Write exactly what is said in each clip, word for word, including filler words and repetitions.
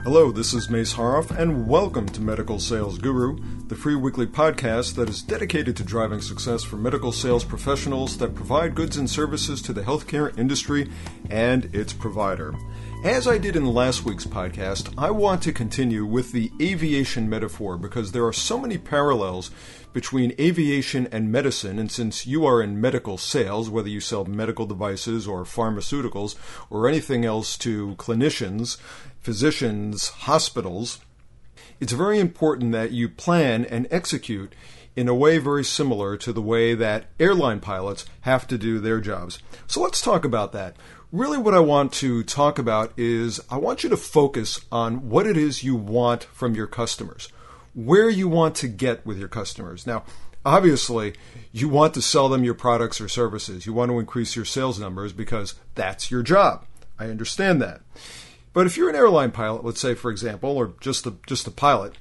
Hello, this is Mace Haroff, and welcome to Medical Sales Guru, the free weekly podcast that is dedicated to driving success for medical sales professionals that provide goods and services to the healthcare industry and its provider. As I did in last week's podcast, I want to continue with the aviation metaphor because there are so many parallels between aviation and medicine, and since you are in medical sales, whether you sell medical devices or pharmaceuticals or anything else to clinicians, physicians, hospitals, it's very important that you plan and execute in a way very similar to the way that airline pilots have to do their jobs. So let's talk about that. Really what I want to talk about is I want you to focus on what it is you want from your customers, where you want to get with your customers. Now, obviously, you want to sell them your products or services. You want to increase your sales numbers because that's your job. I understand that. But if you're an airline pilot, let's say, for example, or just a, just a pilot,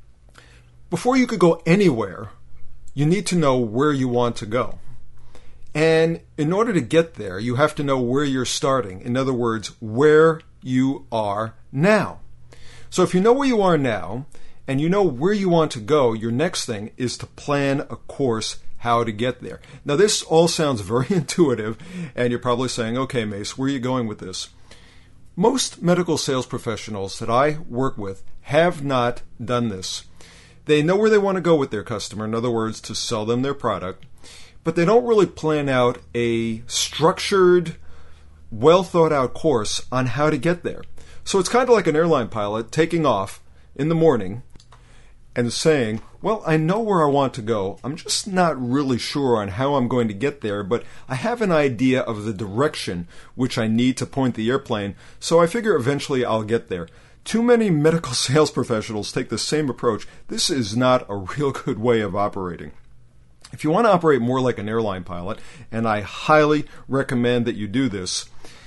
before you could go anywhere, you need to know where you want to go. And in order to get there, you have to know where you're starting. In other words, where you are now. So if you know where you are now, and you know where you want to go, your next thing is to plan a course how to get there. Now, this all sounds very intuitive, and you're probably saying, okay, Mace, where are you going with this? Most medical sales professionals that I work with have not done this. They know where they want to go with their customer, in other words, to sell them their product, but they don't really plan out a structured, well thought out course on how to get there. So it's kind of like an airline pilot taking off in the morning and saying, well, I know where I want to go. I'm just not really sure on how I'm going to get there, but I have an idea of the direction which I need to point the airplane, so I figure eventually I'll get there. Too many medical sales professionals take the same approach. This is not a real good way of operating. If you want to operate more like an airline pilot, and I highly recommend that you do this,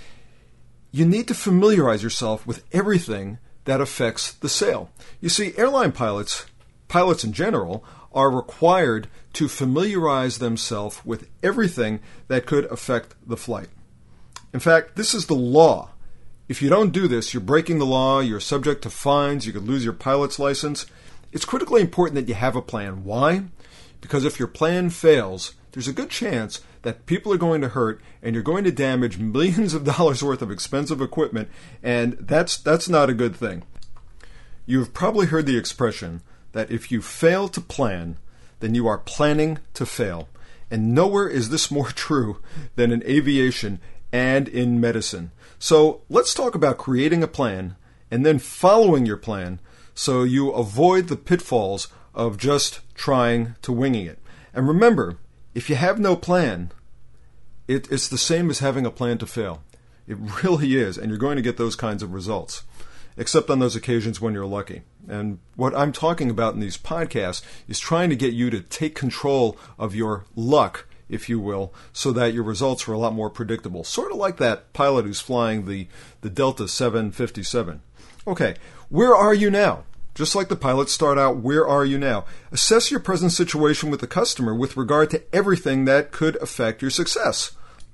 you need to familiarize yourself with everything that affects the sale. You see, airline pilots, pilots in general, are required to familiarize themselves with everything that could affect the flight. In fact, this is the law. If you don't do this, you're breaking the law, you're subject to fines, you could lose your pilot's license. It's critically important that you have a plan. Why? Because if your plan fails, there's a good chance that people are going to hurt and you're going to damage millions of dollars worth of expensive equipment, and that's that's not a good thing. You've probably heard the expression that if you fail to plan, then you are planning to fail. And nowhere is this more true than in aviation and in medicine. So let's talk about creating a plan and then following your plan so you avoid the pitfalls of just trying to winging it. And remember, if you have no plan, it, it's the same as having a plan to fail. It really is, and you're going to get those kinds of results, except on those occasions when you're lucky. And what I'm talking about in these podcasts is trying to get you to take control of your luck, if you will, so that your results are a lot more predictable. Sort of like that pilot who's flying the, the Delta seven fifty-seven. Okay, where are you now? Just like the pilots start out, where are you now? Assess your present situation with the customer with regard to everything that could affect your success.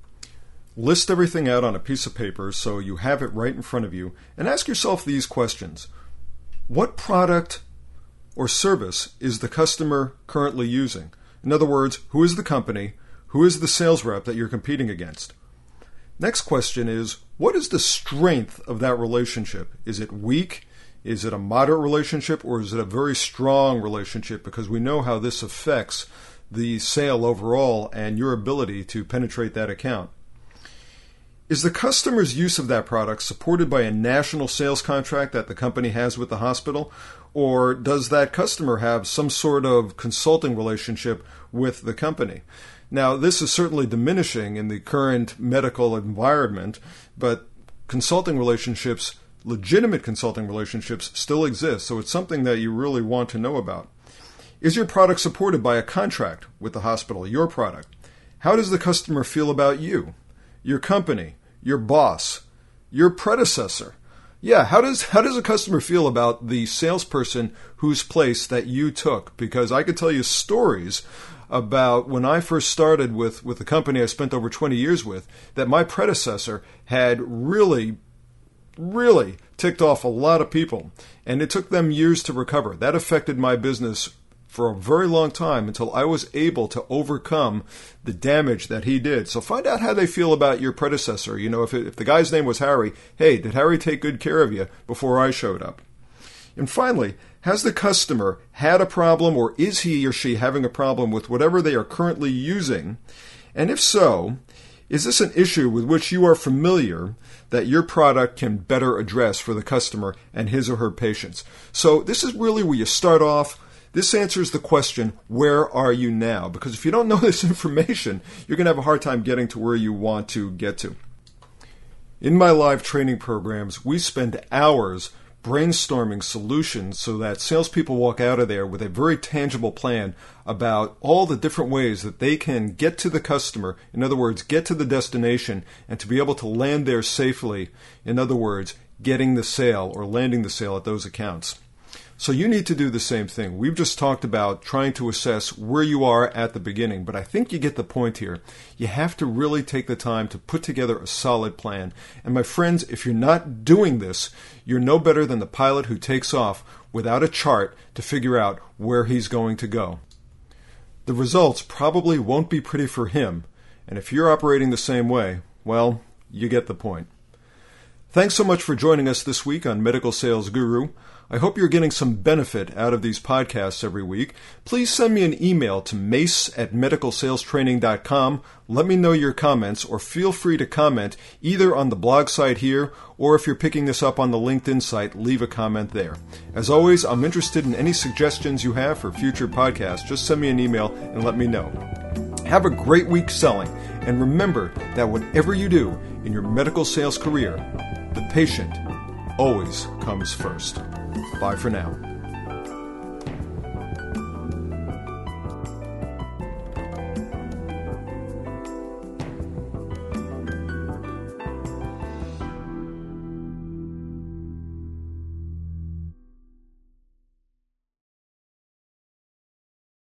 List everything out on a piece of paper so you have it right in front of you, and ask yourself these questions. What product or service is the customer currently using? In other words, who is the company? Who is the sales rep that you're competing against? Next question is, what is the strength of that relationship? Is it weak? Is it a moderate relationship, or is it a very strong relationship? Because we know how this affects the sale overall and your ability to penetrate that account. Is the customer's use of that product supported by a national sales contract that the company has with the hospital, or does that customer have some sort of consulting relationship with the company? Now, this is certainly diminishing in the current medical environment, but consulting relationships legitimate consulting relationships still exist, so it's something that you really want to know about. Is your product supported by a contract with the hospital, your product? How does the customer feel about you, your company, your boss, your predecessor? Yeah, how does how does a customer feel about the salesperson whose place that you took? Because I could tell you stories about when I first started with, with the company I spent over twenty years with, that my predecessor had really really ticked off a lot of people, and it took them years to recover. That affected my business for a very long time until I was able to overcome the damage that he did. So find out how they feel about your predecessor. You know, if, it, if the guy's name was Harry, hey, did Harry take good care of you before I showed up? And finally, has the customer had a problem, or is he or she having a problem with whatever they are currently using? And if so, is this an issue with which you are familiar that your product can better address for the customer and his or her patients? So this is really where you start off. This answers the question, where are you now? Because if you don't know this information, you're going to have a hard time getting to where you want to get to. In my live training programs, we spend hours brainstorming solutions so that salespeople walk out of there with a very tangible plan about all the different ways that they can get to the customer, in other words, get to the destination, and to be able to land there safely, in other words, getting the sale or landing the sale at those accounts. So you need to do the same thing. We've just talked about trying to assess where you are at the beginning, but I think you get the point here. You have to really take the time to put together a solid plan. And my friends, if you're not doing this, you're no better than the pilot who takes off without a chart to figure out where he's going to go. The results probably won't be pretty for him, and if you're operating the same way, well, you get the point. Thanks so much for joining us this week on Medical Sales Guru. I hope you're getting some benefit out of these podcasts every week. Please send me an email to mace at medical sales training dot com. Let me know your comments, or feel free to comment either on the blog site here, or if you're picking this up on the LinkedIn site, leave a comment there. As always, I'm interested in any suggestions you have for future podcasts. Just send me an email and let me know. Have a great week selling, and remember that whatever you do in your medical sales career, the patient always comes first. Bye for now.